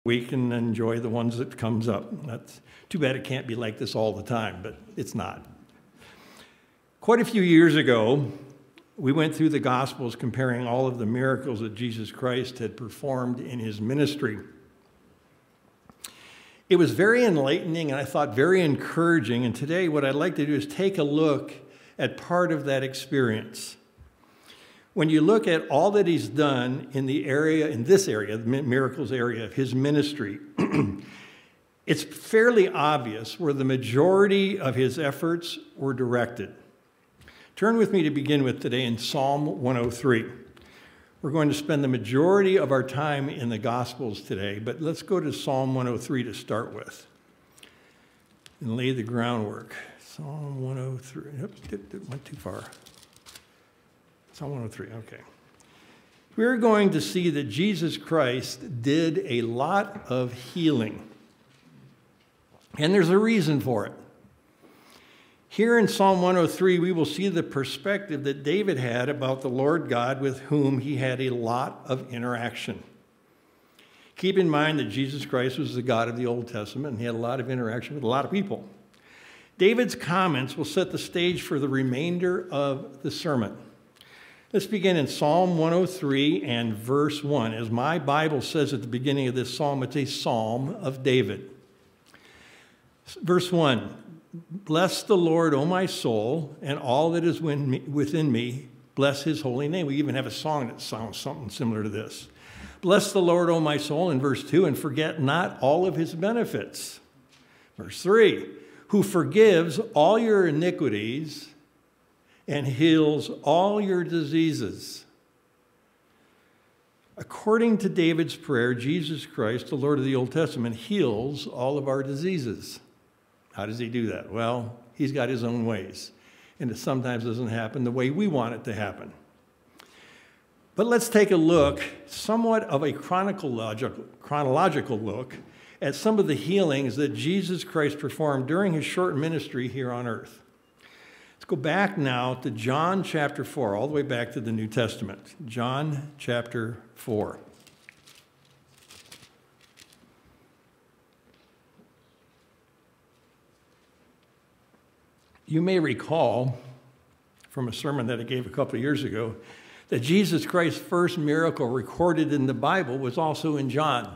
We can enjoy the ones that comes up. That's too bad it can't be like this all the time, but it's not. Quite a few years ago, we went through the Gospels comparing all of the miracles that Jesus Christ had performed in his ministry. It was very enlightening and I thought very encouraging, and today what I'd like to do is take a look at part of that experience. When you look at all that he's done in this area, the miracles area of his ministry, it's fairly obvious where the majority of his efforts were directed. Turn with me to begin with today in Psalm 103. We're going to spend the majority of our time in the Gospels today, but let's go to Psalm 103 to start with and lay the groundwork. Psalm 103. Oops, went too far. Psalm 103, okay. We're going to see that Jesus Christ did a lot of healing. And there's a reason for it. Here in Psalm 103, we will see the perspective that David had about the Lord God with whom he had a lot of interaction. Keep in mind that Jesus Christ was the God of the Old Testament and he had a lot of interaction with a lot of people. David's comments will set the stage for the remainder of the sermon. Let's begin in Psalm 103 and verse 1. As my Bible says at the beginning of this psalm, it's a psalm of David. Verse 1, bless the Lord, O my soul, and all that is within me, bless his holy name. We even have a song that sounds something similar to this. Bless the Lord, O my soul, in verse 2, and forget not all of his benefits. Verse 3, who forgives all your iniquities and heals all your diseases. According to David's prayer, Jesus Christ, the Lord of the Old Testament, heals all of our diseases. How does he do that? Well, he's got his own ways, and it sometimes doesn't happen the way we want it to happen. But let's take a look, somewhat of a chronological look, at some of the healings that Jesus Christ performed during his short ministry here on earth. Let's go back now to John chapter 4, all the way back to the New Testament. John chapter 4. You may recall from a sermon that I gave a couple of years ago that Jesus Christ's first miracle recorded in the Bible was also in John.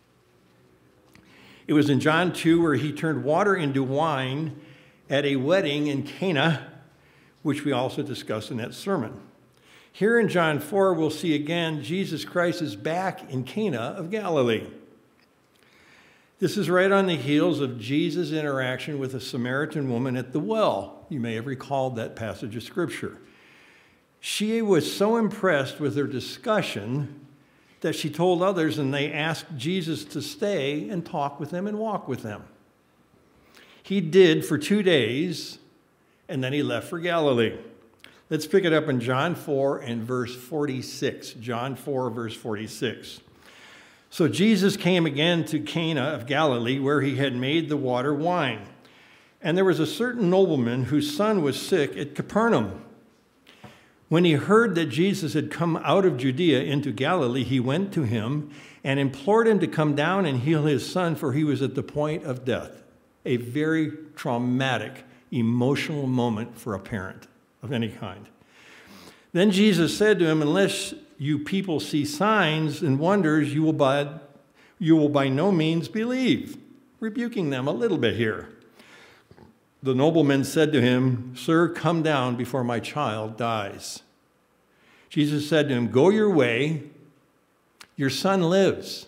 It was in John 2 where he turned water into wine at a wedding in Cana, which we also discussed in that sermon. Here in John 4, we'll see again Jesus Christ is back in Cana of Galilee. This is right on the heels of Jesus' interaction with a Samaritan woman at the well. You may have recalled that passage of Scripture. She was so impressed with their discussion that she told others, and they asked Jesus to stay and talk with them and walk with them. He did for 2 days, and then he left for Galilee. Let's pick it up in John 4 and verse 46. John 4, verse 46. So Jesus came again to Cana of Galilee, where he had made the water wine. And there was a certain nobleman whose son was sick at Capernaum. When he heard that Jesus had come out of Judea into Galilee, he went to him and implored him to come down and heal his son, for he was at the point of death. A very traumatic, emotional moment for a parent of any kind. Then Jesus said to him, unless you people see signs and wonders, you will by no means believe. Rebuking them a little bit here. The nobleman said to him, sir, come down before my child dies. Jesus said to him, go your way, your son lives.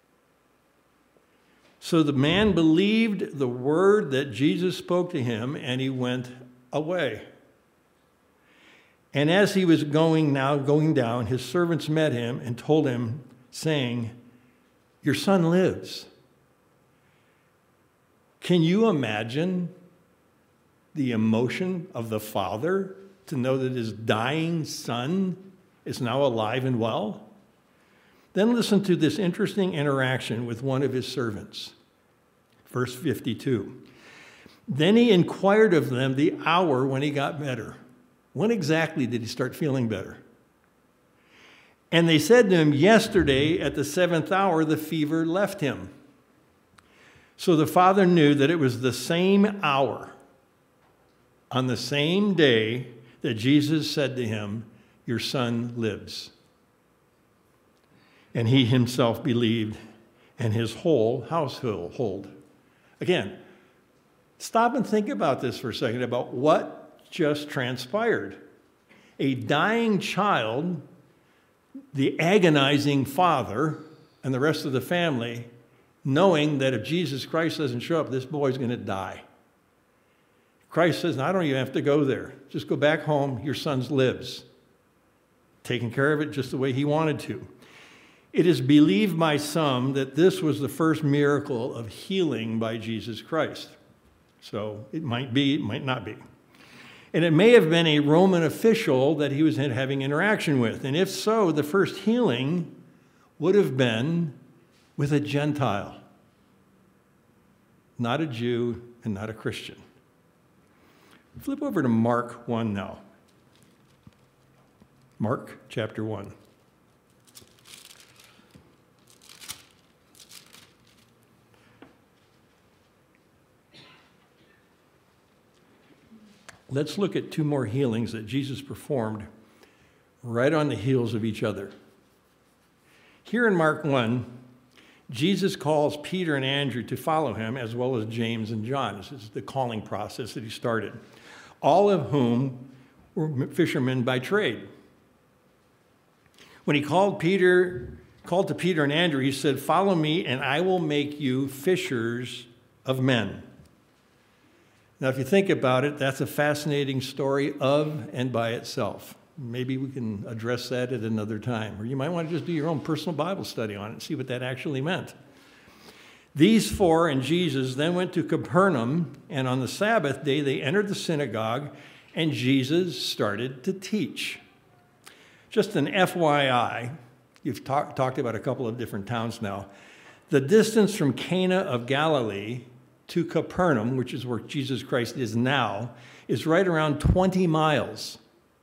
So the man believed the word that Jesus spoke to him, and he went away. And as he was going down, his servants met him and told him, saying, your son lives. Can you imagine the emotion of the father to know that his dying son is now alive and well? Then listen to this interesting interaction with one of his servants. Verse 52. Then he inquired of them the hour when he got better. When exactly did he start feeling better? And they said to him, yesterday at the 7th hour, the fever left him. So the father knew that it was the same hour, on the same day, that Jesus said to him, your son lives. And he himself believed, and his whole household. Again, stop and think about this for a second, about what just transpired. A dying child, the agonizing father, and the rest of the family, knowing that if Jesus Christ doesn't show up, this boy's going to die. Christ says, I don't even have to go there. Just go back home. Your son lives. Taking care of it just the way he wanted to. It is believed by some that this was the first miracle of healing by Jesus Christ. So it might be, it might not be. And it may have been a Roman official that he was having interaction with. And if so, the first healing would have been with a Gentile, not a Jew and not a Christian. Flip over to Mark 1 now. Mark chapter 1. Let's look at two more healings that Jesus performed right on the heels of each other. Here in Mark 1, Jesus calls Peter and Andrew to follow him, as well as James and John. This is the calling process that he started, all of whom were fishermen by trade. When he called to Peter and Andrew, he said, follow me, and I will make you fishers of men. Now, if you think about it, that's a fascinating story of and by itself. Maybe we can address that at another time. Or you might want to just do your own personal Bible study on it and see what that actually meant. These four and Jesus then went to Capernaum, and on the Sabbath day they entered the synagogue, and Jesus started to teach. Just an FYI, you've talked about a couple of different towns now. The distance from Cana of Galilee to Capernaum, which is where Jesus Christ is now, is right around 20 miles.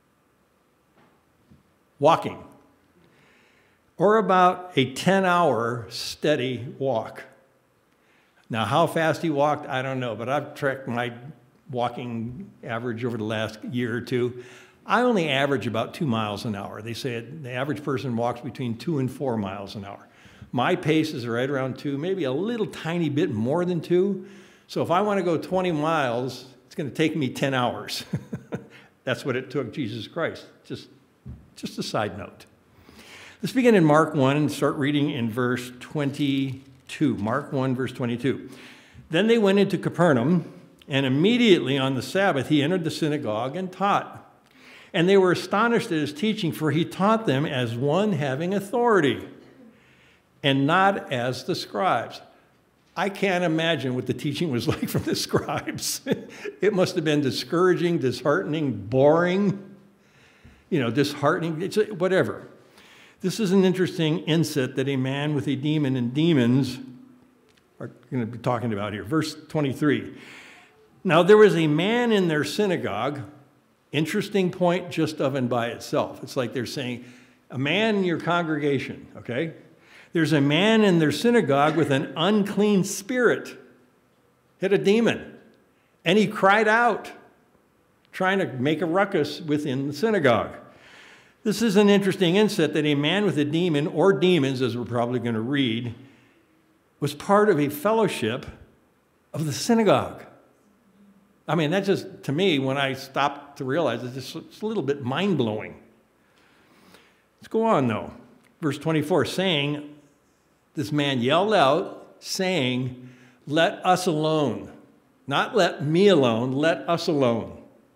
Walking. Or about a 10-hour steady walk. Now, how fast he walked, I don't know, but I've tracked my walking average over the last year or two. I only average about 2 miles an hour. They say the average person walks between 2 and 4 miles an hour. My pace is right around 2, maybe a little tiny bit more than 2. So if I want to go 20 miles, it's going to take me 10 hours. That's what it took Jesus Christ. Just a side note. Let's begin in Mark 1 and start reading in verse 22. Mark 1, verse 22. Then they went into Capernaum, and immediately on the Sabbath he entered the synagogue and taught. And they were astonished at his teaching, for he taught them as one having authority, and not as the scribes. I can't imagine what the teaching was like from the scribes. It must have been discouraging, disheartening, boring, disheartening, whatever. This is an interesting insight that a man with a demon and demons are going to be talking about here. Verse 23. Now there was a man in their synagogue. Interesting point just of and by itself. It's like they're saying, a man in your congregation, okay? There's a man in their synagogue with an unclean spirit. Had a demon. And he cried out, trying to make a ruckus within the synagogue. This is an interesting insight that a man with a demon, or demons, as we're probably going to read, was part of a fellowship of the synagogue. I mean, that just, to me, when I stopped to realize it's a little bit mind-blowing. Let's go on, though. Verse 24, saying, this man yelled out, saying, let us alone. Not let me alone, let us alone.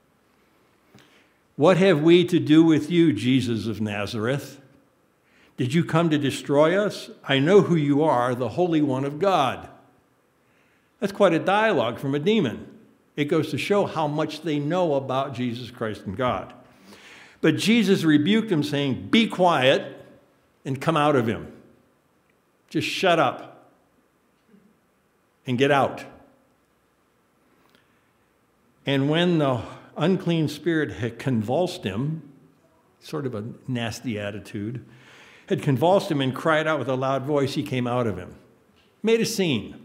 What have we to do with you, Jesus of Nazareth? Did you come to destroy us? I know who you are, the Holy One of God. That's quite a dialogue from a demon. It goes to show how much they know about Jesus Christ and God. But Jesus rebuked him, saying, be quiet and come out of him. Just shut up and get out. And when the unclean spirit had convulsed him, sort of a nasty attitude, had convulsed him and cried out with a loud voice, he came out of him. Made a scene.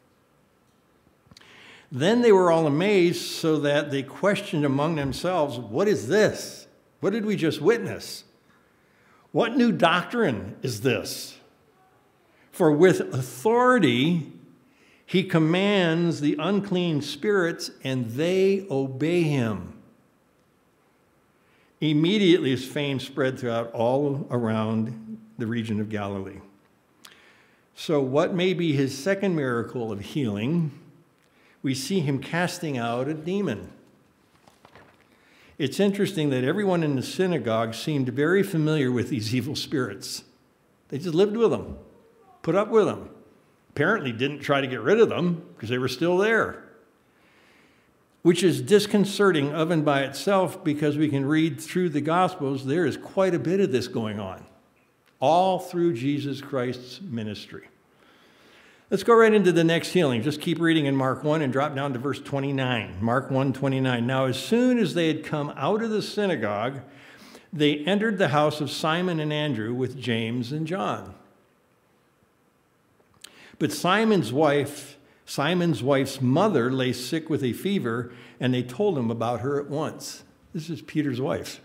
Then they were all amazed, so that they questioned among themselves, what is this? What did we just witness? What new doctrine is this? For with authority he commands the unclean spirits, and they obey him. Immediately his fame spread throughout all around the region of Galilee. So what may be his second miracle of healing? We see him casting out a demon. It's interesting that everyone in the synagogue seemed very familiar with these evil spirits. They just lived with them, put up with them. Apparently didn't try to get rid of them because they were still there. Which is disconcerting of and by itself, because we can read through the Gospels, there is quite a bit of this going on, all through Jesus Christ's ministry. Let's go right into the next healing. Just keep reading in Mark 1 and drop down to verse 29. Mark 1:29. Now, as soon as they had come out of the synagogue, they entered the house of Simon and Andrew with James and John. But Simon's wife's mother lay sick with a fever, and they told him about her at once. This is Peter's wife.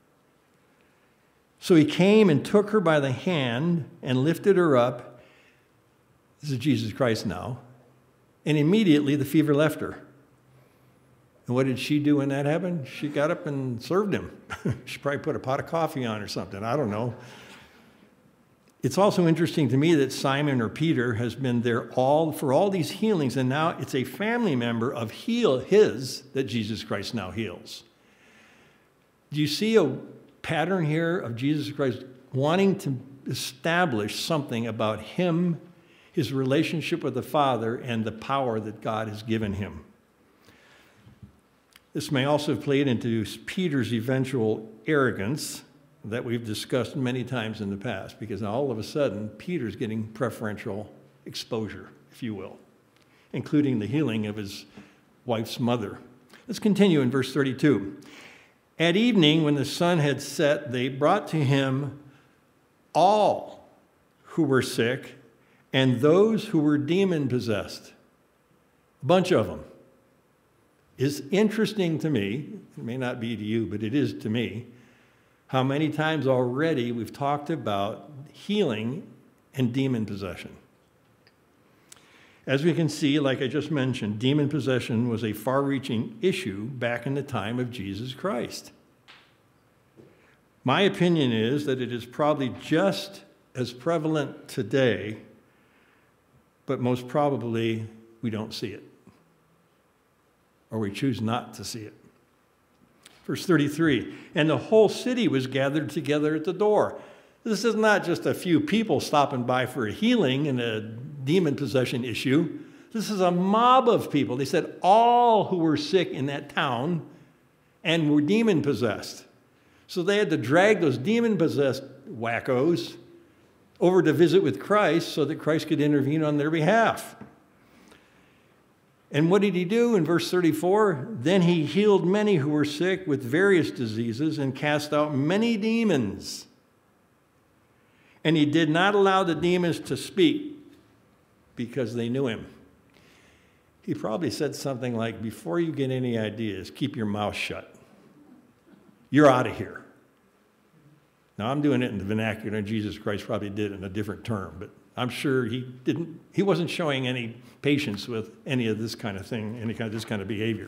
So he came and took her by the hand and lifted her up. This is Jesus Christ now. And immediately the fever left her. And what did she do when that happened? She got up and served him. She probably put a pot of coffee on or something. I don't know. It's also interesting to me that Simon or Peter has been there for all these healings, and now it's a family member of his that Jesus Christ now heals. Do you see a pattern here of Jesus Christ wanting to establish something about him, his relationship with the Father, and the power that God has given him? This may also have played into Peter's eventual arrogance that we've discussed many times in the past, because now all of a sudden, Peter's getting preferential exposure, if you will, including the healing of his wife's mother. Let's continue in verse 32. At evening, when the sun had set, they brought to him all who were sick and those who were demon-possessed. A bunch of them. It's interesting to me, it may not be to you, but it is to me, how many times already we've talked about healing and demon possession. As we can see, like I just mentioned, demon possession was a far-reaching issue back in the time of Jesus Christ. My opinion is that it is probably just as prevalent today, but most probably we don't see it, or we choose not to see it. Verse 33, and the whole city was gathered together at the door. This is not just a few people stopping by for a healing and a demon possession issue. This is a mob of people. They said all who were sick in that town and were demon possessed. So they had to drag those demon possessed wackos over to visit with Christ so that Christ could intervene on their behalf. And what did he do in verse 34? Then he healed many who were sick with various diseases and cast out many demons. And he did not allow the demons to speak because they knew him. He probably said something like, before you get any ideas, keep your mouth shut. You're out of here. Now, I'm doing it in the vernacular, and Jesus Christ probably did it in a different term, but I'm sure he wasn't showing any patience with any of this kind of thing, this kind of behavior.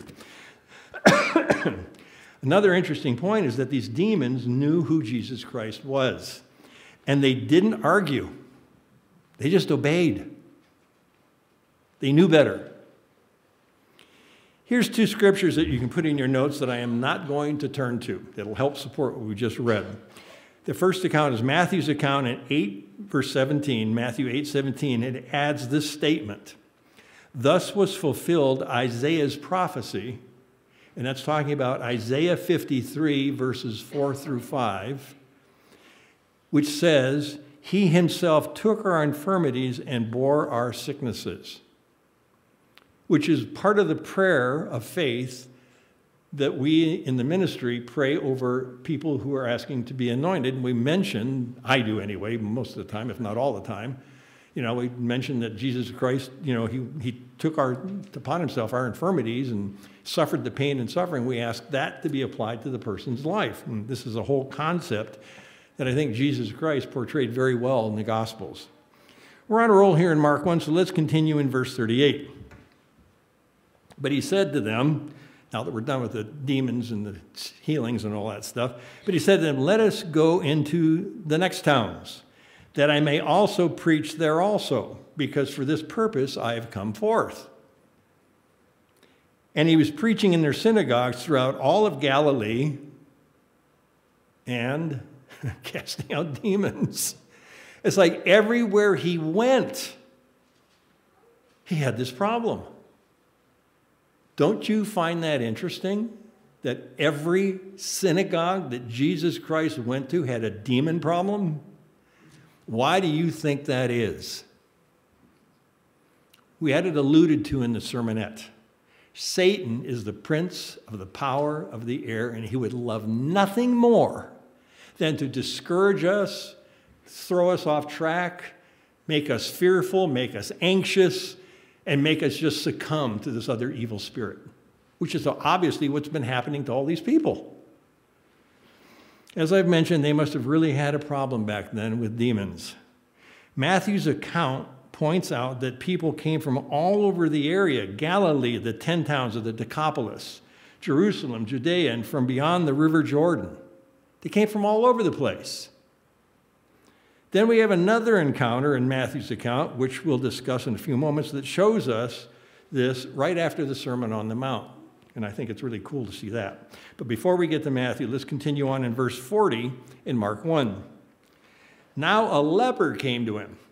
Another interesting point is that these demons knew who Jesus Christ was, and they didn't argue. They just obeyed. They knew better. Here's two scriptures that you can put in your notes that I am not going to turn to. That'll help support what we just read. The first account is Matthew's account in 8, verse 17, Matthew 8:17. It adds this statement. Thus was fulfilled Isaiah's prophecy, and that's talking about Isaiah 53, verses 4 through 5, which says, he himself took our infirmities and bore our sicknesses, which is part of the prayer of faith that we in the ministry pray over people who are asking to be anointed. And we mention, I do anyway, most of the time, if not all the time, we mention that Jesus Christ, he took upon himself our infirmities and suffered the pain and suffering. We ask that to be applied to the person's life. And this is a whole concept that I think Jesus Christ portrayed very well in the Gospels. We're on a roll here in Mark 1, so let's continue in verse 38. But he said to them, now that we're done with the demons and the healings and all that stuff, but he said to them, let us go into the next towns, that I may also preach there also, because for this purpose I have come forth. And he was preaching in their synagogues throughout all of Galilee and casting out demons. It's like everywhere he went, he had this problem. Don't you find that interesting? That every synagogue that Jesus Christ went to had a demon problem? Why do you think that is? We had it alluded to in the sermonette. Satan is the prince of the power of the air, and he would love nothing more than to discourage us, throw us off track, make us fearful, make us anxious, and make us just succumb to this other evil spirit, which is obviously what's been happening to all these people. As I've mentioned, they must have really had a problem back then with demons. Matthew's account points out that people came from all over the area, Galilee, the 10 towns of the Decapolis, Jerusalem, Judea, and from beyond the River Jordan. They came from all over the place. Then we have another encounter in Matthew's account, which we'll discuss in a few moments, that shows us this right after the Sermon on the Mount. And I think it's really cool to see that. But before we get to Matthew, let's continue on in verse 40 in Mark 1. Now a leper came to him.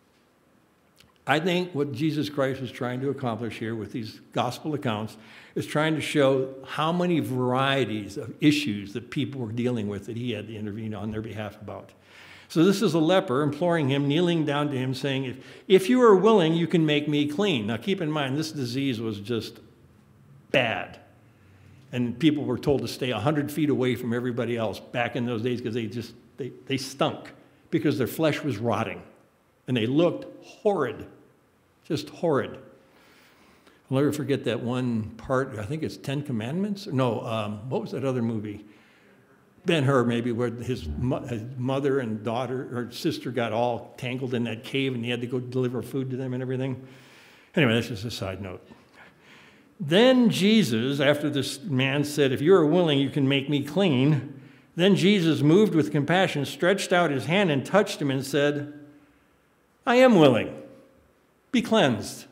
I think what Jesus Christ was trying to accomplish here with these gospel accounts is trying to show how many varieties of issues that people were dealing with that he had to intervene on their behalf about. So this is a leper imploring him, kneeling down to him, saying, if you are willing, you can make me clean. Now keep in mind, this disease was just bad. And people were told to stay 100 feet away from everybody else back in those days because they stunk because their flesh was rotting. And they looked horrid, just horrid. I'll never forget that one part, I think it's 10 Commandments? No, what was that other movie? Ben-Hur, maybe, where his mother and daughter or sister got all tangled in that cave and he had to go deliver food to them and everything. Anyway, that's just a side note. Then Jesus, after this man said, if you are willing, you can make me clean. Then Jesus, moved with compassion, stretched out his hand and touched him and said, I am willing. Be cleansed.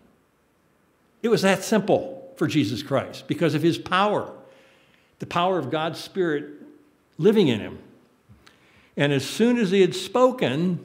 It was that simple for Jesus Christ because of his power, the power of God's Spirit living in him. And as soon as he had spoken,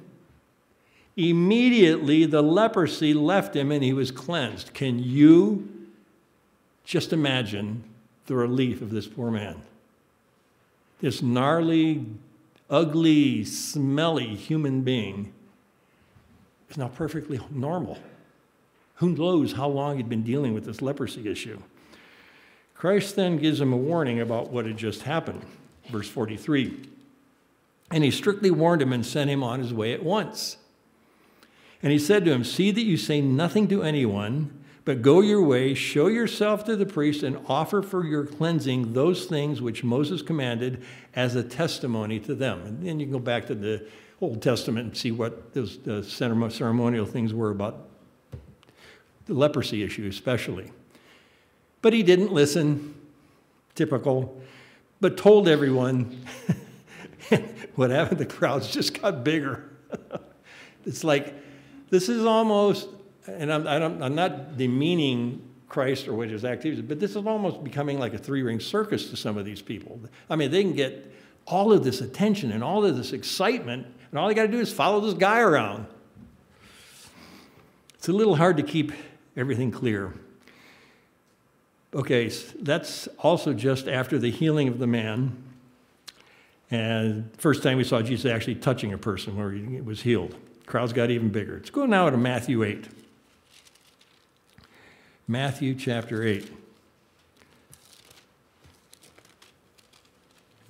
immediately the leprosy left him and he was cleansed. Can you just imagine the relief of this poor man? This gnarly, ugly, smelly human being is now perfectly normal. Who knows how long he'd been dealing with this leprosy issue? Christ then gives him a warning about what had just happened. Verse 43. And he strictly warned him and sent him on his way at once. And he said to him, see that you say nothing to anyone, but go your way, show yourself to the priest, and offer for your cleansing those things which Moses commanded as a testimony to them. And then you can go back to the Old Testament and see what those ceremonial things were about the leprosy issue especially. But he didn't listen, typical, but told everyone. What happened? The crowds just got bigger. It's like, this is almost, and I'm not demeaning Christ or what his activities, but this is almost becoming like a three-ring circus to some of these people. I mean, they can get all of this attention and all of this excitement, and all they got to do is follow this guy around. It's a little hard to keep everything clear. Okay, so that's also just after the healing of the man. And first time we saw Jesus actually touching a person where he was healed. Crowds got even bigger. Let's go now to Matthew 8. Matthew chapter 8.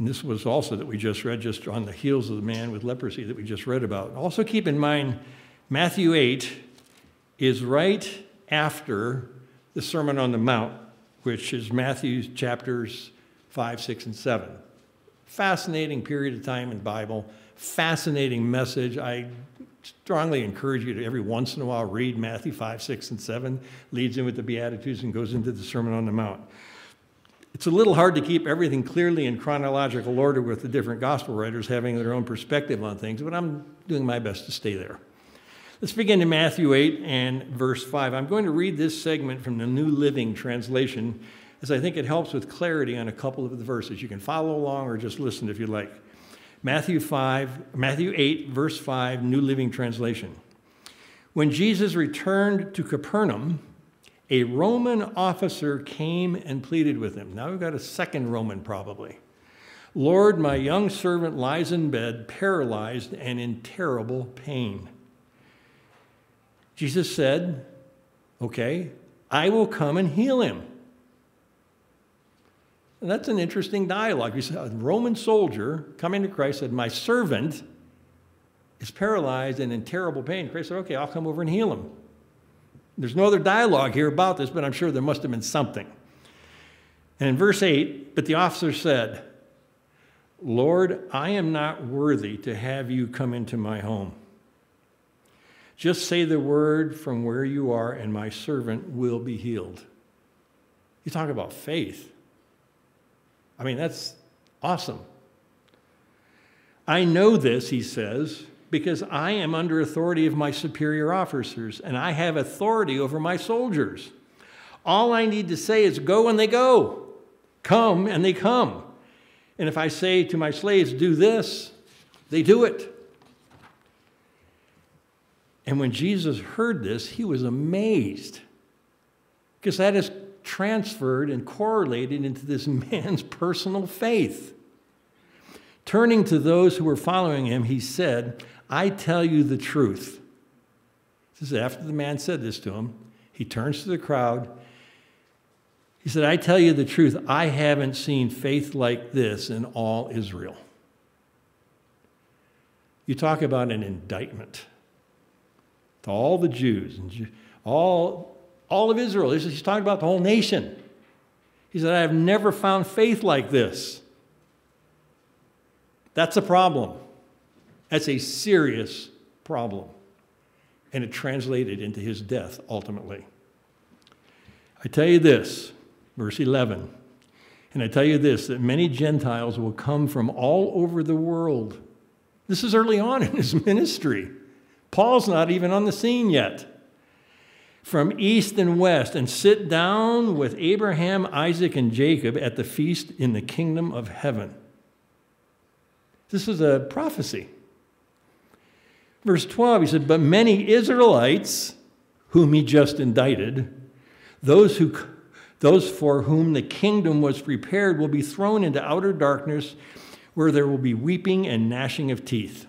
And this was also that we just read, just on the heels of the man with leprosy that we just read about. Also keep in mind, Matthew 8 is right after the Sermon on the Mount, which is Matthew chapters 5, 6, and 7. Fascinating period of time in the Bible, fascinating message. I strongly encourage you to every once in a while read Matthew 5, 6, and 7, leads in with the Beatitudes and goes into the Sermon on the Mount. It's a little hard to keep everything clearly in chronological order with the different gospel writers having their own perspective on things, but I'm doing my best to stay there. Let's begin in Matthew 8 and verse 5. I'm going to read this segment from the New Living Translation, as I think it helps with clarity on a couple of the verses. You can follow along or just listen if you like. Matthew 8, verse 5, New Living Translation. When Jesus returned to Capernaum, a Roman officer came and pleaded with him. Now we've got a second Roman probably. Lord, my young servant lies in bed, paralyzed and in terrible pain. Jesus said, okay, I will come and heal him. And that's an interesting dialogue. A Roman soldier coming to Christ said, my servant is paralyzed and in terrible pain. Christ said, okay, I'll come over and heal him. There's no other dialogue here about this, but I'm sure there must have been something. And in verse 8, but the officer said, Lord, I am not worthy to have you come into my home. Just say the word from where you are, and my servant will be healed. You talk about faith. I mean, that's awesome. I know this, he says, because I am under authority of my superior officers, and I have authority over my soldiers. All I need to say is go, and they go. Come, and they come. And if I say to my slaves, do this, they do it. And when Jesus heard this, he was amazed, because that is transferred and correlated into this man's personal faith. Turning to those who were following him, he said, I tell you the truth. This is after the man said this to him. He turns to the crowd. He said, I tell you the truth, I haven't seen faith like this in all Israel. You talk about an indictment to all the Jews and all of Israel. He's talking about the whole nation. He said, I have never found faith like this. That's a problem. That's a serious problem. And it translated into his death ultimately. I tell you this, verse 11, and I tell you this, that many Gentiles will come from all over the world. This is early on in his ministry. Paul's not even on the scene yet. From east and west, and sit down with Abraham, Isaac, and Jacob at the feast in the kingdom of heaven. This is a prophecy. Verse 12, he said, but many Israelites, whom he just indicted, those for whom the kingdom was prepared, will be thrown into outer darkness, where there will be weeping and gnashing of teeth.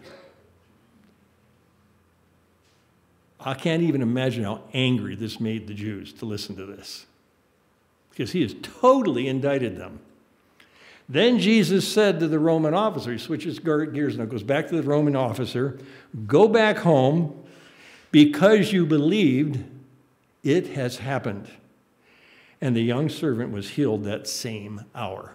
I can't even imagine how angry this made the Jews to listen to this, because he has totally indicted them. Then Jesus said to the Roman officer, he switches gears now, goes back to the Roman officer, go back home, because you believed, it has happened. And the young servant was healed that same hour.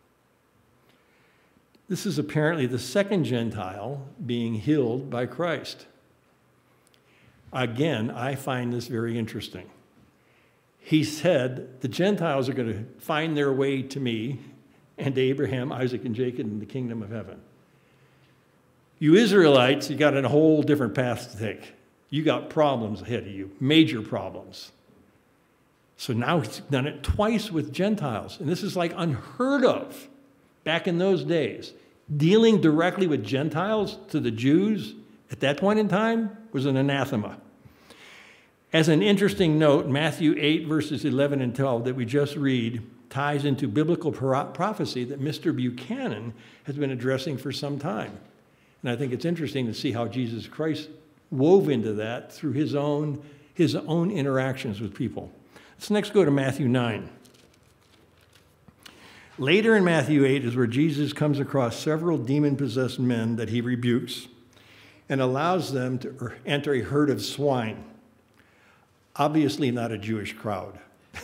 This is apparently the second Gentile being healed by Christ. Again, I find this very interesting. He said, the Gentiles are going to find their way to me and to Abraham, Isaac, and Jacob in the kingdom of heaven. You Israelites, you got a whole different path to take. You got problems ahead of you, major problems. So now he's done it twice with Gentiles. And this is like unheard of back in those days. Dealing directly with Gentiles to the Jews at that point in time was an anathema. As an interesting note, Matthew 8, verses 11 and 12 that we just read ties into biblical prophecy that Mr. Buchanan has been addressing for some time. And I think it's interesting to see how Jesus Christ wove into that through his own interactions with people. Let's next go to Matthew 9. Later in Matthew 8 is where Jesus comes across several demon-possessed men that he rebukes and allows them to enter a herd of swine. Obviously not a Jewish crowd.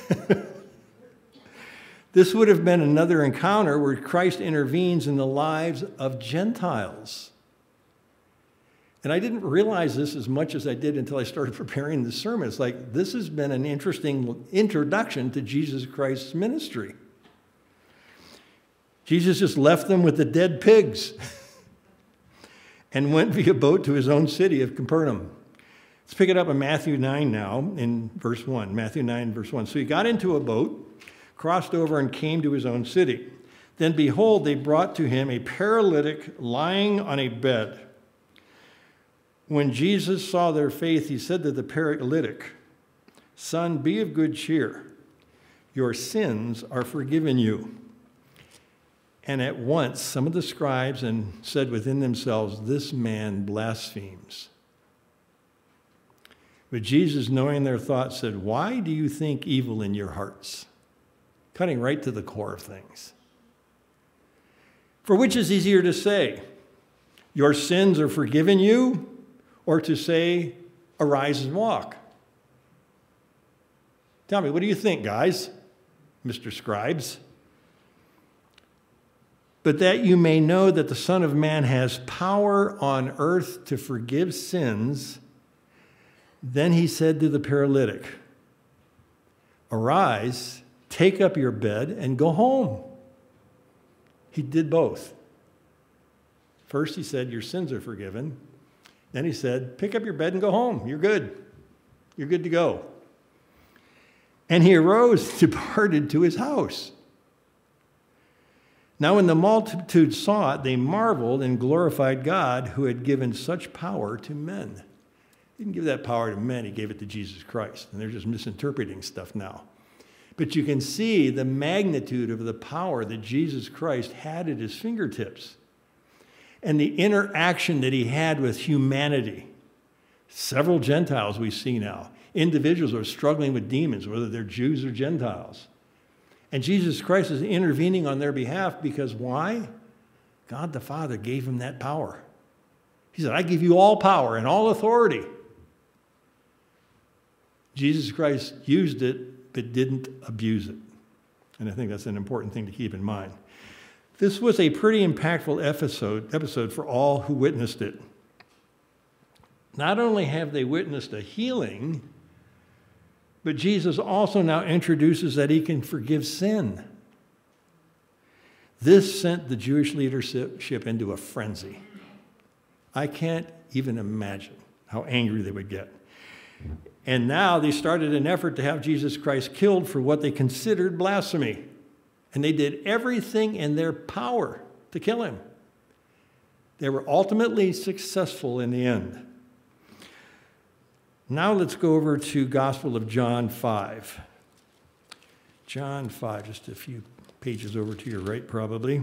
This would have been another encounter where Christ intervenes in the lives of Gentiles. And I didn't realize this as much as I did until I started preparing the sermon. It's like this has been an interesting introduction to Jesus Christ's ministry. Jesus just left them with the dead pigs and went via boat to his own city of Capernaum. Let's pick it up in Matthew 9 now, in verse 1. Matthew 9, verse 1. So he got into a boat, crossed over, and came to his own city. Then behold, they brought to him a paralytic lying on a bed. When Jesus saw their faith, he said to the paralytic, "Son, be of good cheer. Your sins are forgiven you." And at once some of the scribes said within themselves, "This man blasphemes." But Jesus, knowing their thoughts, said, "Why do you think evil in your hearts?" Cutting right to the core of things. For which is easier to say, "Your sins are forgiven you," or to say, "Arise and walk"? Tell me, what do you think, guys, Mr. Scribes? "But that you may know that the Son of Man has power on earth to forgive sins," then he said to the paralytic, "Arise, take up your bed, and go home." He did both. First he said, "Your sins are forgiven." Then he said, "Pick up your bed and go home. You're good. You're good to go." And he arose and departed to his house. Now when the multitude saw it, they marveled and glorified God who had given such power to men. He didn't give that power to men, he gave it to Jesus Christ. And they're just misinterpreting stuff now. But you can see the magnitude of the power that Jesus Christ had at his fingertips. And the interaction that he had with humanity. Several Gentiles we see now. Individuals who are struggling with demons, whether they're Jews or Gentiles. And Jesus Christ is intervening on their behalf because why? God the Father gave him that power. He said, "I give you all power and all authority." Jesus Christ used it, but didn't abuse it. And I think that's an important thing to keep in mind. This was a pretty impactful episode for all who witnessed it. Not only have they witnessed a healing, but Jesus also now introduces that he can forgive sin. This sent the Jewish leadership into a frenzy. I can't even imagine how angry they would get. And now they started an effort to have Jesus Christ killed for what they considered blasphemy. And they did everything in their power to kill him. They were ultimately successful in the end. Now let's go over to Gospel of John 5. John 5, just a few pages over to your right probably.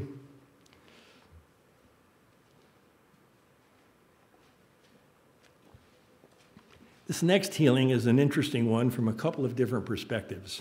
This next healing is an interesting one from a couple of different perspectives.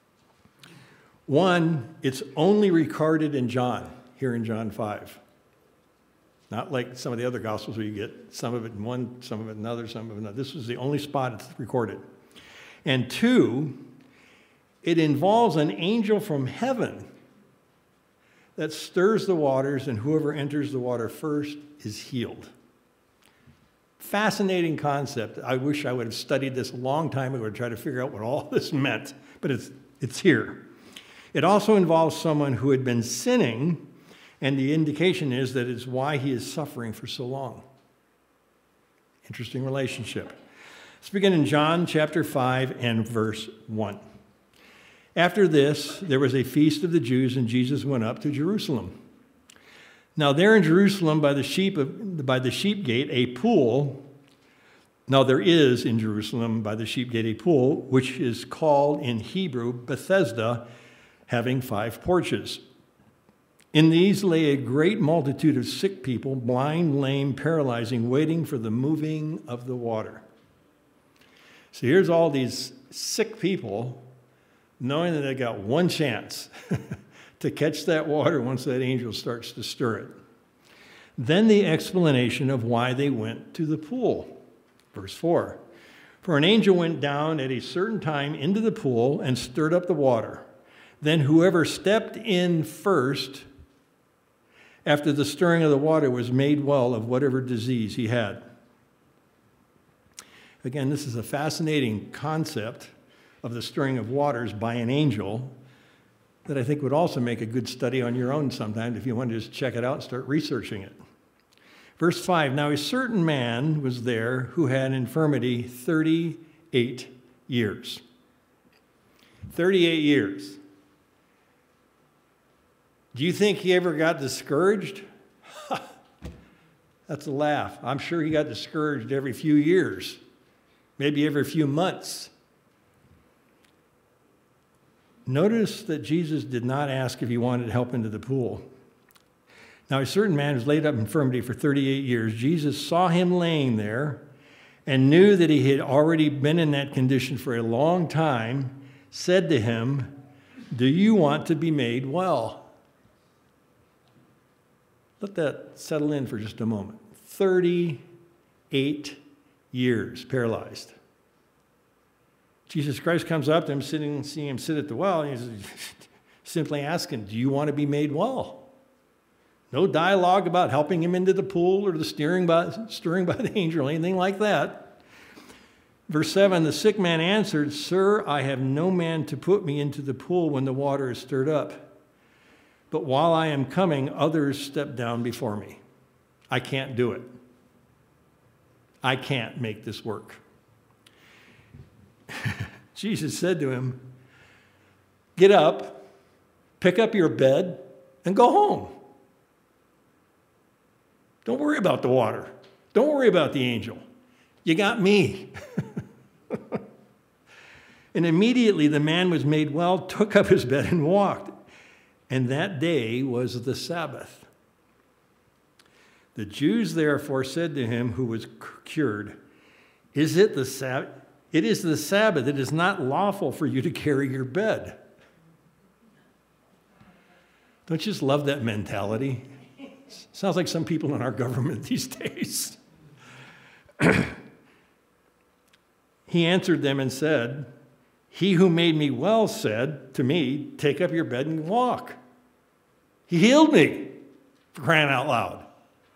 One, it's only recorded in John, here in John 5. Not like some of the other Gospels where you get some of it in one, some of it in another, some of it in another. This was the only spot it's recorded. And two, it involves an angel from heaven that stirs the waters, and whoever enters the water first is healed. Fascinating concept. I wish I would have studied this a long time ago to try to figure out what all this meant, but it's here. It also involves someone who had been sinning, and the indication is that it's why he is suffering for so long. Interesting relationship. Let's begin in John chapter 5 and verse 1. After this, there was a feast of the Jews, and Jesus went up to Jerusalem. Now there in Jerusalem by the sheep gate a pool. Now there is in Jerusalem by the sheep gate a pool, which is called in Hebrew Bethesda, having 5 porches. In these lay a great multitude of sick people, blind, lame, paralyzing, waiting for the moving of the water. So here's all these sick people knowing that they got one chance to catch that water once that angel starts to stir it. Then the explanation of why they went to the pool. Verse 4. For an angel went down at a certain time into the pool and stirred up the water. Then whoever stepped in first after the stirring of the water was made well of whatever disease he had. Again, this is a fascinating concept of the stirring of waters by an angel that I think would also make a good study on your own sometime if you want to just check it out and start researching it. Verse 5, now a certain man was there who had infirmity 38 years. 38 years. Do you think he ever got discouraged? That's a laugh. I'm sure he got discouraged every few years, maybe every few months. Notice that Jesus did not ask if he wanted help into the pool. Now, a certain man was laid up in infirmity for 38 years. Jesus saw him laying there and knew that he had already been in that condition for a long time, said to him, do you want to be made well? Let that settle in for just a moment. 38 years paralyzed. Jesus Christ comes up to him, seeing him sit at the well, and he's simply asking, do you want to be made well? No dialogue about helping him into the pool or the stirring by the angel or anything like that. Verse 7, the sick man answered, sir, I have no man to put me into the pool when the water is stirred up. But while I am coming, others step down before me. I can't do it. I can't make this work. Jesus said to him, get up, pick up your bed, and go home. Don't worry about the water. Don't worry about the angel. You got me. And immediately the man was made well, took up his bed and walked. And that day was the Sabbath. The Jews therefore said to him who was cured, is it the Sabbath? It is the Sabbath. It is not lawful for you to carry your bed. Don't you just love that mentality? Sounds like some people in our government these days. He answered them and said, he who made me well said to me, take up your bed and walk. He healed me, for crying out loud.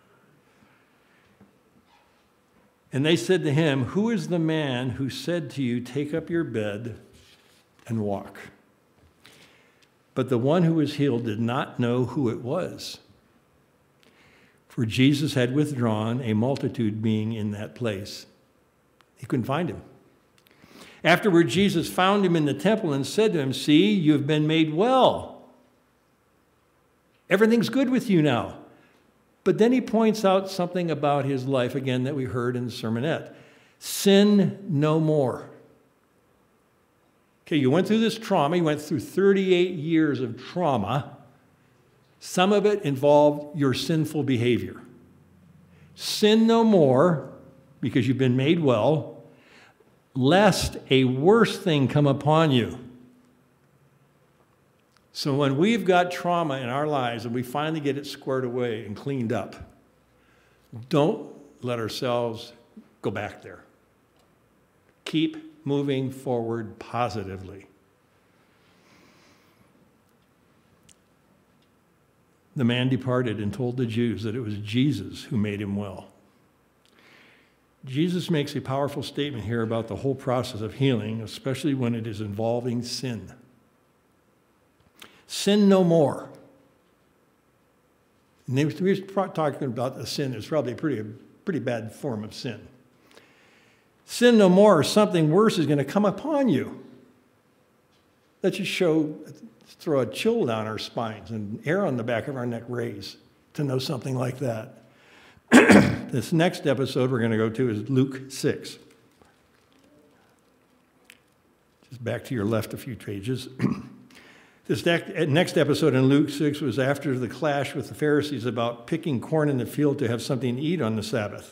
And they said to him, who is the man who said to you, take up your bed and walk? But the one who was healed did not know who it was, for Jesus had withdrawn, a multitude being in that place. He couldn't find him. Afterward, Jesus found him in the temple and said to him, see, you have been made well. Everything's good with you now. But then he points out something about his life, again, that we heard in the sermonette. Sin no more. Okay, you went through this trauma. You went through 38 years of trauma. Some of it involved your sinful behavior. Sin no more, because you've been made well, lest a worse thing come upon you. So when we've got trauma in our lives and we finally get it squared away and cleaned up, don't let ourselves go back there. Keep moving forward positively. The man departed and told the Jews that it was Jesus who made him well. Jesus makes a powerful statement here about the whole process of healing, especially when it is involving sin. Sin no more. And we're talking about a sin that's probably a pretty bad form of sin. Sin no more, or something worse is going to come upon you. That should throw a chill down our spines and hair on the back of our neck raise to know something like that. This next episode we're going to go to is Luke 6. Just back to your left a few pages. This next episode in Luke 6 was after the clash with the Pharisees about picking corn in the field to have something to eat on the Sabbath.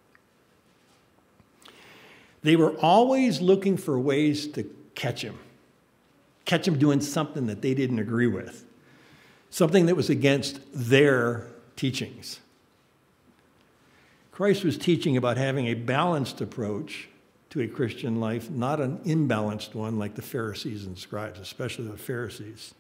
They were always looking for ways to catch him doing something that they didn't agree with. something that was against their teachings. Christ was teaching about having a balanced approach to a Christian life, not an imbalanced one like the Pharisees and scribes, especially the Pharisees.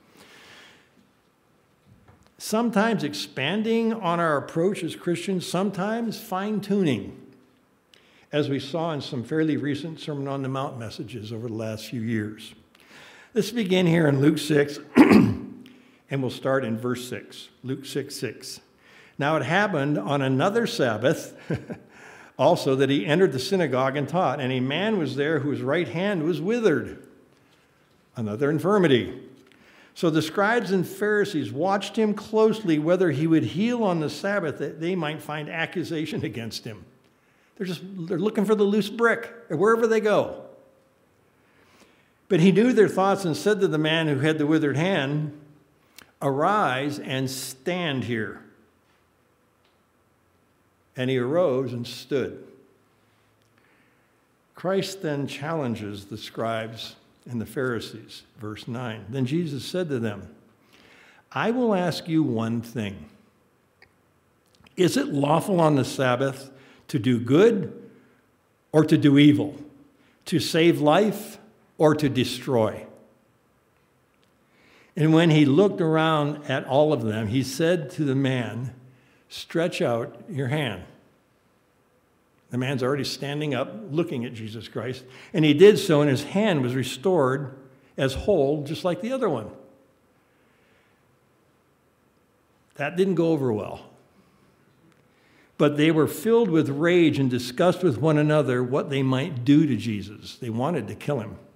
Sometimes expanding on our approach as Christians, sometimes fine-tuning, as we saw in some fairly recent Sermon on the Mount messages over the last few years. Let's begin here in Luke 6, and we'll start in verse 6. Luke 6:6. Now it happened on another Sabbath also that he entered the synagogue and taught, and a man was there whose right hand was withered, another infirmity. So the scribes and Pharisees watched him closely whether he would heal on the Sabbath, that they might find accusation against him. They're looking for the loose brick wherever they go. But he knew their thoughts and said to the man who had the withered hand, "Arise and stand here." And he arose and stood. Christ then challenges the scribes and the Pharisees. Verse 9. Then Jesus said to them, "I will ask you one thing. Is it lawful on the Sabbath to do good or to do evil, to save life or to destroy?" And when he looked around at all of them, he said to the man, "Stretch out your hand." The man's already standing up, looking at Jesus Christ, and he did so, and his hand was restored as whole, just like the other one. That didn't go over well. But they were filled with rage and discussed with one another what they might do to Jesus. They wanted to kill him.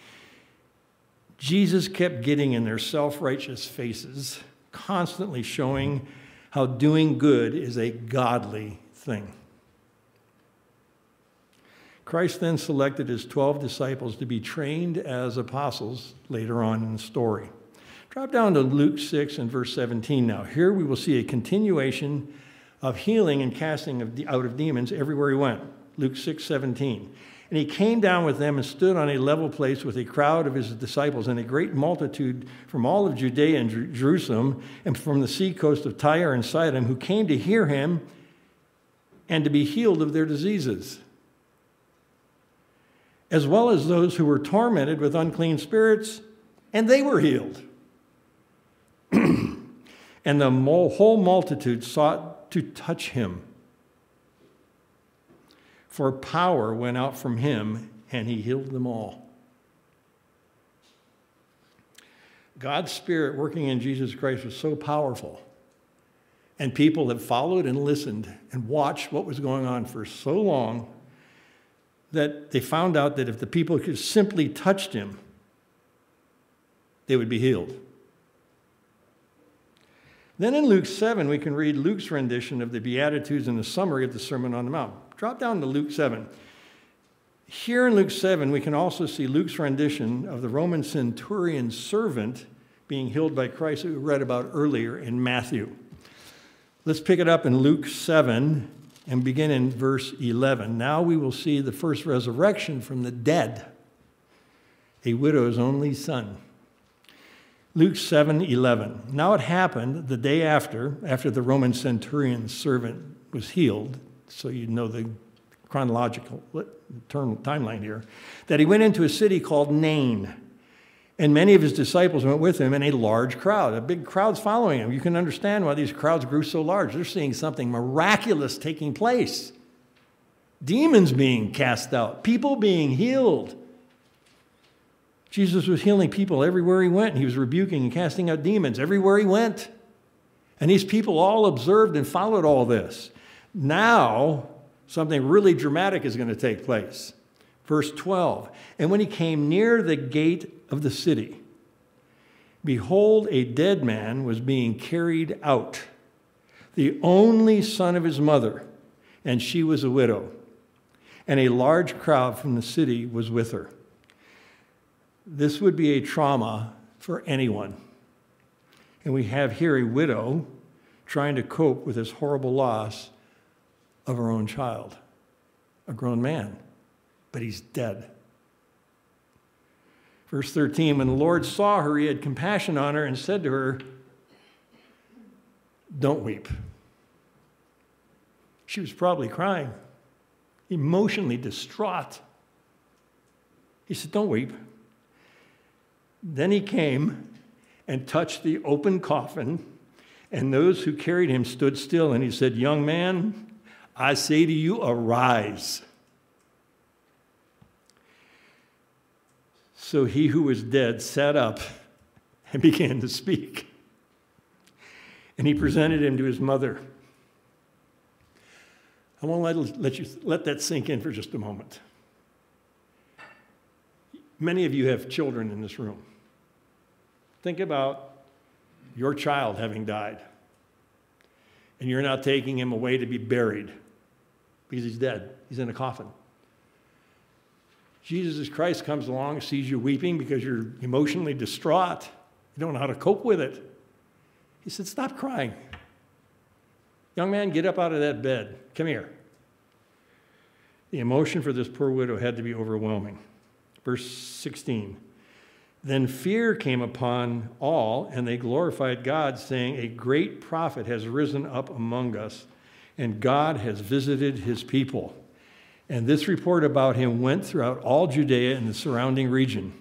Jesus kept getting in their self-righteous faces, constantly showing how doing good is a godly thing. Christ then selected his 12 disciples to be trained as apostles later on in the story. Drop down to Luke 6 and verse 17 now. Here we will see a continuation of healing and casting out of demons everywhere he went. Luke 6:17. And he came down with them and stood on a level place with a crowd of his disciples and a great multitude from all of Judea and Jerusalem and from the seacoast of Tyre and Sidon, who came to hear him and to be healed of their diseases, as well as those who were tormented with unclean spirits, and they were healed. And the whole multitude sought to touch him, for power went out from him, and he healed them all. God's Spirit working in Jesus Christ was so powerful, and people have followed and listened and watched what was going on for so long that they found out that if the people could simply touch him, they would be healed. Then in Luke 7, we can read Luke's rendition of the Beatitudes and the summary of the Sermon on the Mount. Drop down to Luke 7. Here in Luke 7, we can also see Luke's rendition of the Roman centurion's servant being healed by Christ that we read about earlier in Matthew. Let's pick it up in Luke 7 and begin in verse 11. Now we will see the first resurrection from the dead, a widow's only son. Luke 7:11. Now it happened the day after the Roman centurion's servant was healed, so you know the chronological timeline here, that he went into a city called Nain, and many of his disciples went with him, and a large crowd, a big crowd's following him. You can understand why these crowds grew so large. They're seeing something miraculous taking place. Demons being cast out, people being healed. Jesus was healing people everywhere he went. He was rebuking and casting out demons everywhere he went. And these people all observed and followed all this. Now, something really dramatic is going to take place. Verse 12, and when he came near the gate of the city, behold, a dead man was being carried out, the only son of his mother, and she was a widow. And a large crowd from the city was with her. This would be a trauma for anyone. And we have here a widow trying to cope with this horrible loss of her own child, a grown man, but he's dead. Verse 13, when the Lord saw her, he had compassion on her and said to her, "Don't weep." She was probably crying, emotionally distraught. He said, "Don't weep." Then he came and touched the open coffin, and those who carried him stood still, and he said, "Young man, I say to you, arise." So he who was dead sat up and began to speak. And he presented him to his mother. I want to let that sink in for just a moment. Many of you have children in this room. Think about your child having died, and you're now taking him away to be buried because he's dead. He's in a coffin. Jesus Christ comes along, sees you weeping because you're emotionally distraught. You don't know how to cope with it. He said, "Stop crying. Young man, get up out of that bed. Come here." The emotion for this poor widow had to be overwhelming. Verse 16, "Then fear came upon all, and they glorified God, saying, 'A great prophet has risen up among us, and God has visited his people.' And this report about him went throughout all Judea and the surrounding region."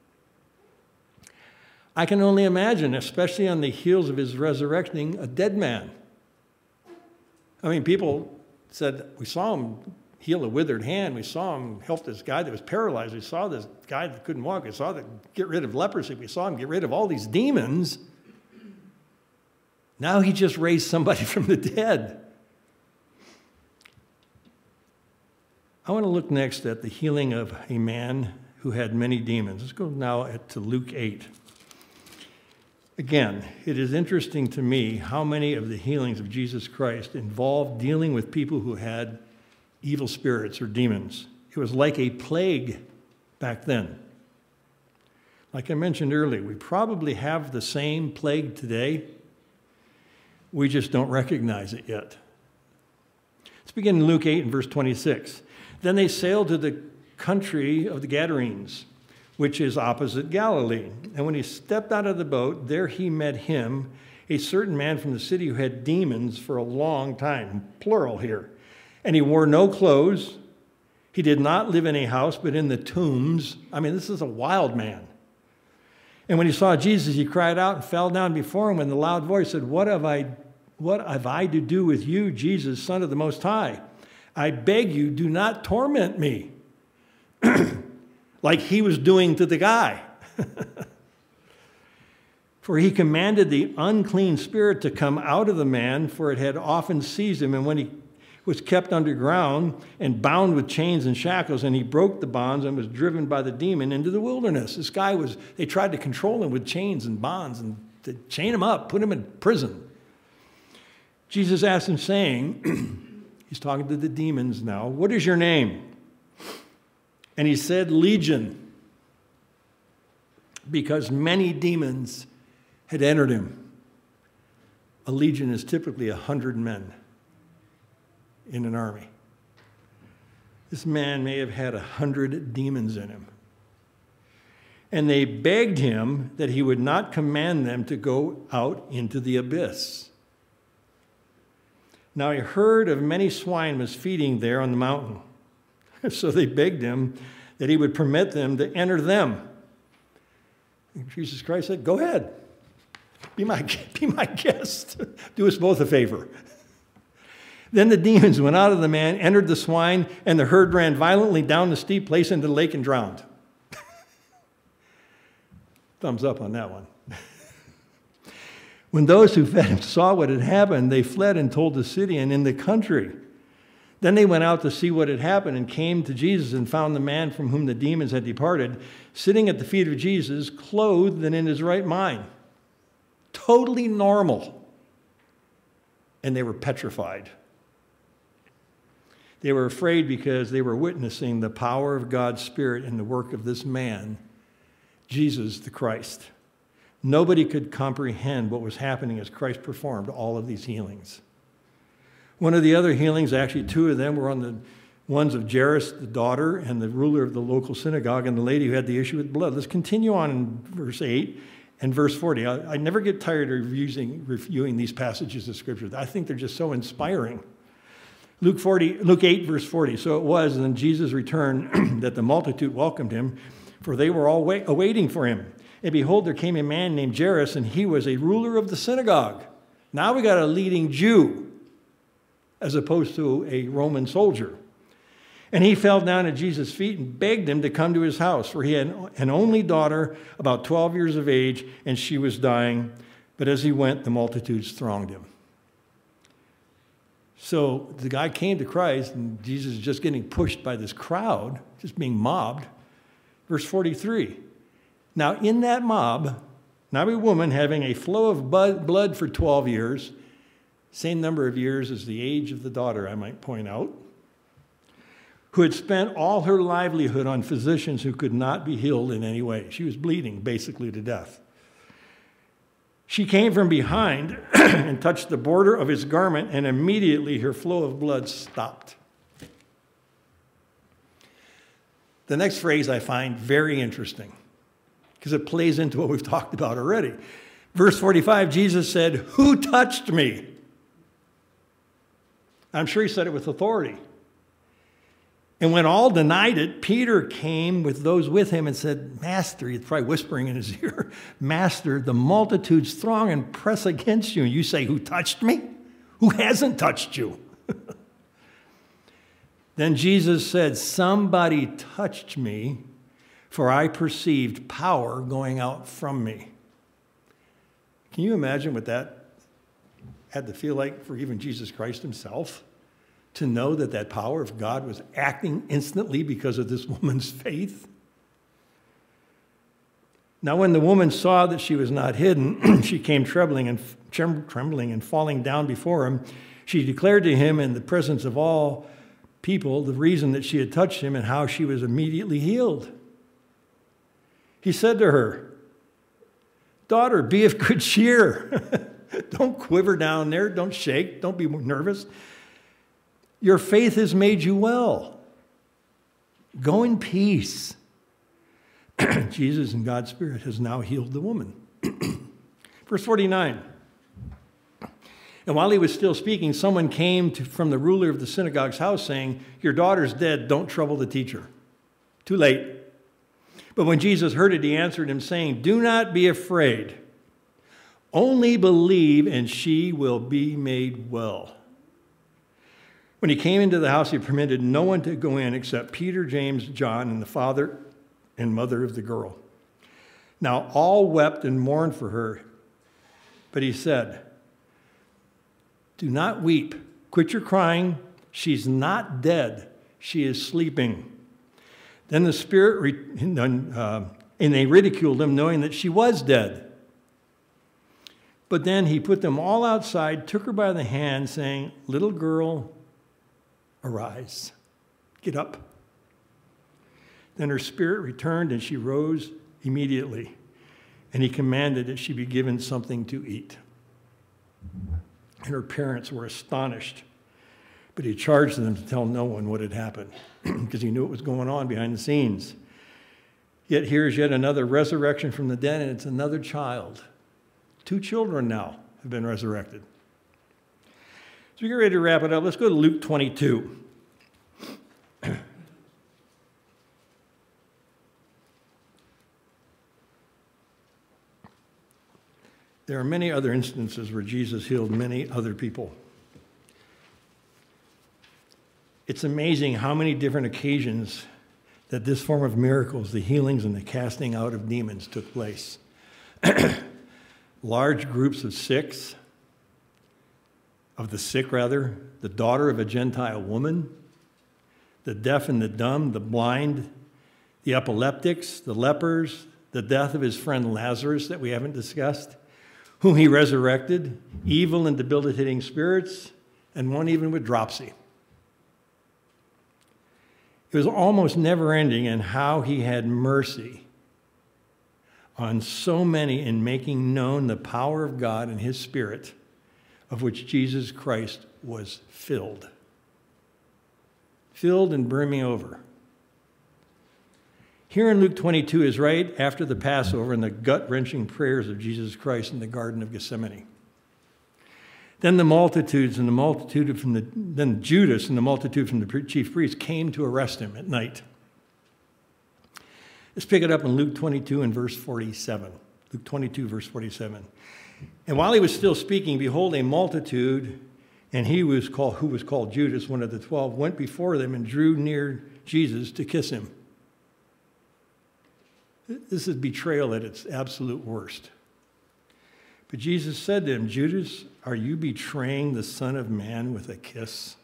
I can only imagine, especially on the heels of his resurrecting a dead man. I mean, people said, "We saw him heal a withered hand. We saw him help this guy that was paralyzed. We saw this guy that couldn't walk. We saw him get rid of leprosy. We saw him get rid of all these demons." Now he just raised somebody from the dead. I want to look next at the healing of a man who had many demons. Let's go now to Luke 8. Again, it is interesting to me how many of the healings of Jesus Christ involved dealing with people who had evil spirits or demons. It was like a plague back then. Like I mentioned earlier, we probably have the same plague today. We just don't recognize it yet. Let's begin in Luke 8 and verse 26. "Then they sailed to the country of the Gadarenes, which is opposite Galilee. And when he stepped out of the boat, there he met him, a certain man from the city who had demons for a long time," plural here. "And he wore no clothes. He did not live in a house, but in the tombs." I mean, this is a wild man. "And when he saw Jesus, he cried out and fell down before him with a loud voice, said, 'What have I to do with you, Jesus, Son of the Most High? I beg you, do not torment me.'" Like he was doing to the guy. "For he commanded the unclean spirit to come out of the man, for it had often seized him. And when he was kept underground and bound with chains and shackles, and he broke the bonds and was driven by the demon into the wilderness." This guy they tried to control him with chains and bonds and to chain him up, put him in prison. Jesus asked him, saying, he's talking to the demons now, "What is your name?" And he said, "Legion," because many demons had entered him. A legion is typically 100 men in an army. This man may have had 100 demons in him. And they begged him that he would not command them to go out into the abyss. Now a herd of many swine was feeding there on the mountain. So they begged him that he would permit them to enter them. And Jesus Christ said, "Go ahead. Be my guest. Do us both a favor." Then the demons went out of the man, entered the swine, and the herd ran violently down the steep place into the lake and drowned. Thumbs up on that one. When those who fed him saw what had happened, they fled and told the city and in the country. Then they went out to see what had happened and came to Jesus and found the man from whom the demons had departed, sitting at the feet of Jesus, clothed and in his right mind. Totally normal. And they were petrified. They were afraid because they were witnessing the power of God's Spirit in the work of this man, Jesus the Christ. Nobody could comprehend what was happening as Christ performed all of these healings. One of the other healings, actually two of them, were on the ones of Jairus, the daughter, and the ruler of the local synagogue, and the lady who had the issue with blood. Let's continue on in verse 8. and verse 40. I never get tired of reviewing these passages of Scripture. I think they're just so inspiring. Luke 8, verse 40. So it was, and then Jesus returned, that the multitude welcomed him, for they were all awaiting for him. And behold, there came a man named Jairus, and he was a ruler of the synagogue. Now we got a leading Jew, as opposed to a Roman soldier. And he fell down at Jesus' feet and begged him to come to his house, for he had an only daughter, about 12 years of age, and she was dying. But as he went, the multitudes thronged him. So the guy came to Christ, and Jesus is just getting pushed by this crowd, just being mobbed. Verse 43. Now in that mob, now a woman having a flow of blood for 12 years, same number of years as the age of the daughter, I might point out, who had spent all her livelihood on physicians who could not be healed in any way. She was bleeding basically to death. She came from behind and touched the border of his garment, and immediately her flow of blood stopped. The next phrase I find very interesting because it plays into what we've talked about already. Verse 45, Jesus said, "Who touched me?" I'm sure he said it with authority. And when all denied it, Peter came with those with him and said, "Master," he's probably whispering in his ear, "Master, the multitudes throng and press against you. And you say, 'Who touched me?' Who hasn't touched you?" Then Jesus said, "Somebody touched me, for I perceived power going out from me." Can you imagine what that had to feel like for even Jesus Christ himself? To know that that power of God was acting instantly because of this woman's faith. Now when the woman saw that she was not hidden, she came trembling and falling down before him. She declared to him in the presence of all people the reason that she had touched him and how she was immediately healed. He said to her, "Daughter, be of good cheer." Don't quiver down there. Don't shake. Don't be nervous. Your faith has made you well. Go in peace. Jesus and God's Spirit has now healed the woman. Verse 49. And while he was still speaking, someone came from the ruler of the synagogue's house saying, "Your daughter's dead. Don't trouble the teacher." Too late. But when Jesus heard it, he answered him saying, "Do not be afraid. Only believe and she will be made well." When he came into the house, he permitted no one to go in except Peter, James, John, and the father and mother of the girl. Now all wept and mourned for her. But he said, "Do not weep. Quit your crying. She's not dead. She is sleeping." Then the spirit, and they ridiculed him, knowing that she was dead. But then he put them all outside, took her by the hand, saying, "Little girl, arise, get up." Then her spirit returned and she rose immediately. And he commanded that she be given something to eat. And her parents were astonished. But he charged them to tell no one what had happened because he knew what was going on behind the scenes. Yet here's yet another resurrection from the dead, and it's another child. 2 children now have been resurrected. So we get ready to wrap it up. Let's go to Luke 22. There are many other instances where Jesus healed many other people. It's amazing how many different occasions that this form of miracles, the healings and the casting out of demons, took place. Large groups of the sick, the daughter of a Gentile woman, the deaf and the dumb, the blind, the epileptics, the lepers, the death of his friend Lazarus that we haven't discussed, whom he resurrected, evil and debilitating spirits, and one even with dropsy. It was almost never-ending in how he had mercy on so many in making known the power of God and his Spirit, of which Jesus Christ was filled and brimming over. Here in Luke 22 is right after the Passover and the gut-wrenching prayers of Jesus Christ in the Garden of Gethsemane. Then Judas and the multitude from the chief priests came to arrest him at night. Let's pick it up in Luke 22 and verse 47. Luke 22, verse 47. And while he was still speaking, behold, a multitude, and who was called Judas, one of the 12, went before them and drew near Jesus to kiss him. This is betrayal at its absolute worst. But Jesus said to him, Judas, are you betraying the Son of Man with a kiss?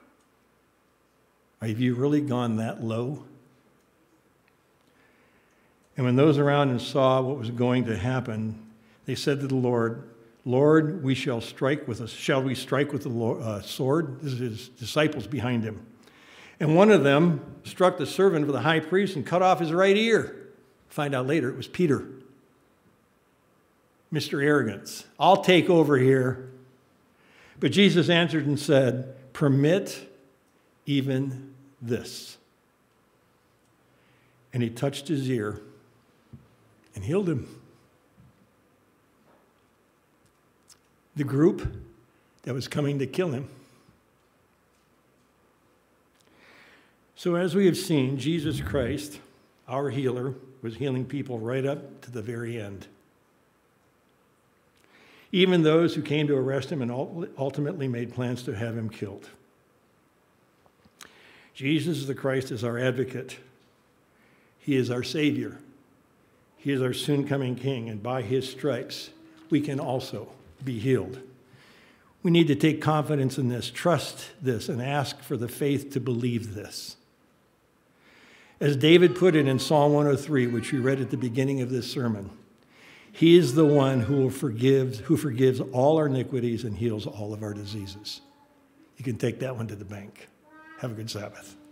Have you really gone that low? And when those around him saw what was going to happen, they said to the Lord, Lord, shall we strike with the sword? This is his disciples behind him. And one of them struck the servant of the high priest and cut off his right ear. Find out later it was Peter. Mr. Arrogance. I'll take over here. But Jesus answered and said, permit even this. And he touched his ear and healed him. The group that was coming to kill him. So as we have seen, Jesus Christ, our healer, was healing people right up to the very end. Even those who came to arrest him and ultimately made plans to have him killed. Jesus the Christ is our advocate. He is our Savior. He is our soon-coming King, and by his stripes, we can also be healed. We need to take confidence in this, trust this, and ask for the faith to believe this. As David put it in Psalm 103, which we read at the beginning of this sermon, he is the one who forgives all our iniquities and heals all of our diseases. You can take that one to the bank. Have a good Sabbath.